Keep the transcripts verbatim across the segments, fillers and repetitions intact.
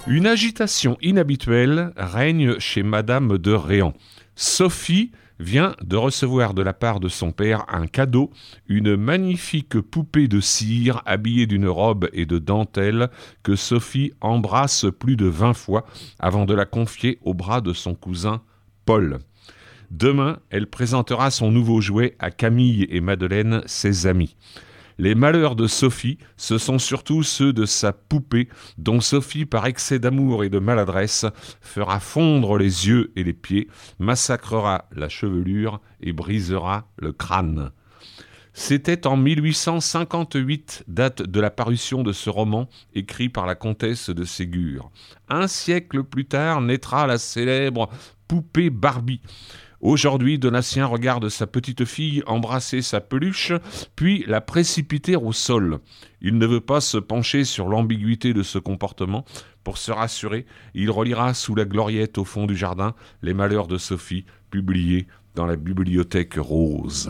Une agitation inhabituelle règne chez Madame de Réan. Sophie vient de recevoir de la part de son père un cadeau, une magnifique poupée de cire habillée d'une robe et de dentelle que Sophie embrasse plus de vingt fois avant de la confier au bras de son cousin Paul. Demain, elle présentera son nouveau jouet à Camille et Madeleine, ses amis. Les malheurs de Sophie, ce sont surtout ceux de sa poupée, dont Sophie, par excès d'amour et de maladresse, fera fondre les yeux et les pieds, massacrera la chevelure et brisera le crâne. C'était en mille huit cent cinquante-huit, date de la parution de ce roman écrit par la comtesse de Ségur. Un siècle plus tard naîtra la célèbre poupée Barbie. Aujourd'hui, Donatien regarde sa petite fille embrasser sa peluche, puis la précipiter au sol. Il ne veut pas se pencher sur l'ambiguïté de ce comportement. Pour se rassurer, il relira sous la gloriette au fond du jardin Les malheurs de Sophie, publiés dans la bibliothèque rose.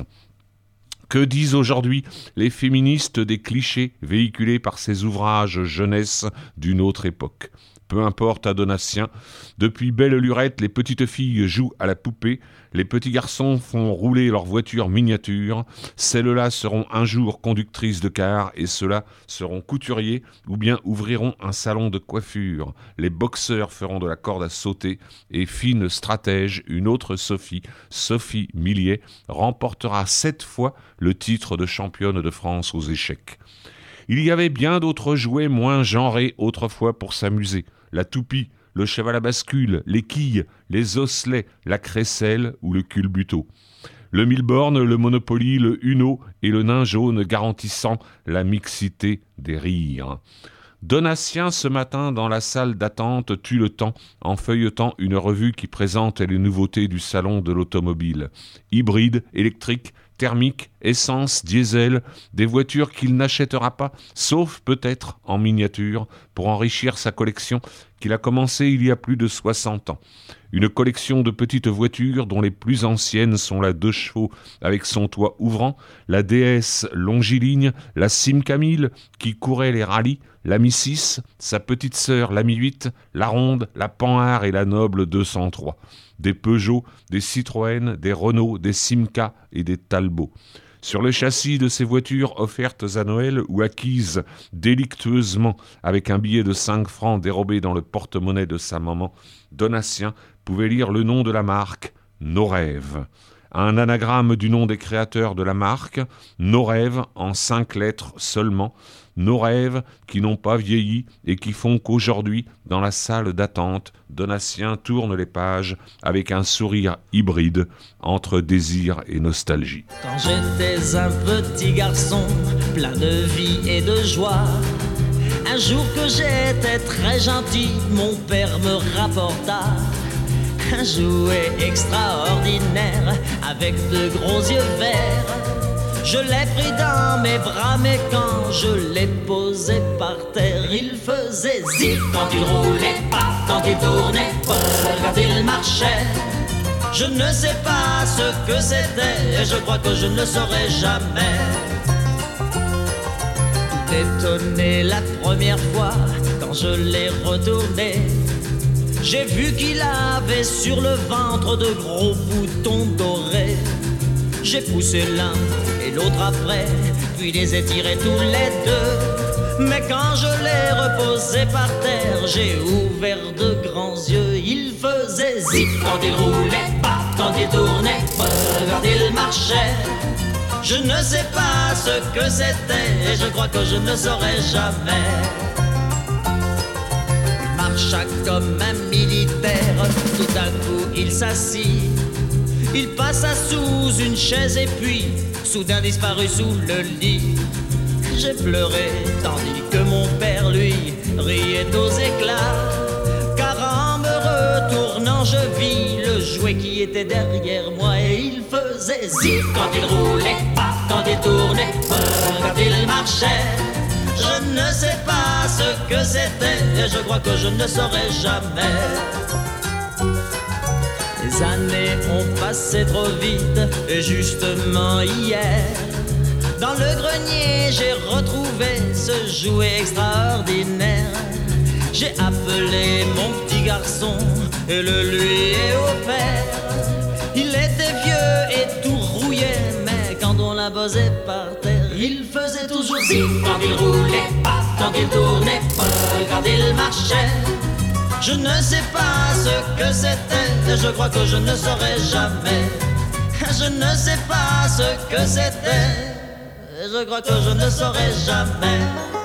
Que disent aujourd'hui les féministes des clichés véhiculés par ces ouvrages jeunesse d'une autre époque ? Peu importe à Donatien, depuis belle lurette, les petites filles jouent à la poupée, les petits garçons font rouler leur voiture miniature, celles-là seront un jour conductrices de car et ceux-là seront couturiers ou bien ouvriront un salon de coiffure. Les boxeurs feront de la corde à sauter et fine stratège, une autre Sophie, Sophie Milliet, remportera sept fois le titre de championne de France aux échecs. Il y avait bien d'autres jouets moins genrés autrefois pour s'amuser. La toupie, le cheval à bascule, les quilles, les osselets, la crécelle ou le culbuto. Le mille-bornes, le Monopoly, le Uno et le nain jaune garantissant la mixité des rires. Donatien, ce matin, dans la salle d'attente, tue le temps en feuilletant une revue qui présente les nouveautés du salon de l'automobile. Hybride, électrique, thermique, essence, diesel, des voitures qu'il n'achètera pas, sauf peut-être en miniature, pour enrichir sa collection qu'il a commencée il y a plus de soixante ans. Une collection de petites voitures dont les plus anciennes sont la deux chevaux avec son toit ouvrant, la D S longiligne, la Simca mille qui courait les rallyes, la Mi six, sa petite sœur la Mi huit, la Ronde, la Panhard et la Noble deux cent trois. Des Peugeot, des Citroën, des Renault, des Simca et des Talbot. Sur le châssis de ces voitures offertes à Noël ou acquises délictueusement avec un billet de cinq francs dérobé dans le porte-monnaie de sa maman, Donatien pouvait lire le nom de la marque, Nos Rêves. Un anagramme du nom des créateurs de la marque, Nos Rêves en cinq lettres seulement, Nos Rêves qui n'ont pas vieilli et qui font qu'aujourd'hui, dans la salle d'attente, Donatien tourne les pages avec un sourire hybride entre désir et nostalgie. Quand j'étais un petit garçon, plein de vie et de joie, un jour que j'étais très gentil, mon père me rapporta un jouet extraordinaire avec de gros yeux verts. Je l'ai pris dans mes bras, mais quand je l'ai posé par terre, il faisait zip quand il roulait, pas quand il tournait, pas quand il marchait. Je ne sais pas ce que c'était, et je crois que je ne le saurai jamais. Tout étonné la première fois, quand je l'ai retourné, j'ai vu qu'il avait sur le ventre de gros boutons dorés. J'ai poussé l'un et l'autre après, puis les ai tirés tous les deux. Mais quand je l'ai reposé par terre, j'ai ouvert de grands yeux. Il faisait zip quand il roulait, pas quand il tournait, pas quand il marchait. Je ne sais pas ce que c'était, et je crois que je ne saurai jamais. Il marcha comme un militaire, tout d'un coup il s'assit. Il passa sous une chaise et puis soudain disparut sous le lit. J'ai pleuré tandis que mon père lui riait aux éclats, car en me retournant je vis le jouet qui était derrière moi, et il faisait zip quand il roulait, pas quand il tournait, pas quand il marchait. Je ne sais pas ce que c'était, et je crois que je ne saurai jamais. Les années ont passé trop vite, et justement hier, dans le grenier j'ai retrouvé ce jouet extraordinaire. J'ai J'ai appelé mon petit garçon et le lui ai offert. Il était vieux et tout rouillé, mais quand on l'a posé par terre, il faisait toujours si quand il roulait pas, quand il tournait pas, quand il marchait. Je ne sais pas ce que c'était, je crois que je ne saurais jamais. Je ne sais pas ce que c'était, je crois que je ne saurais jamais.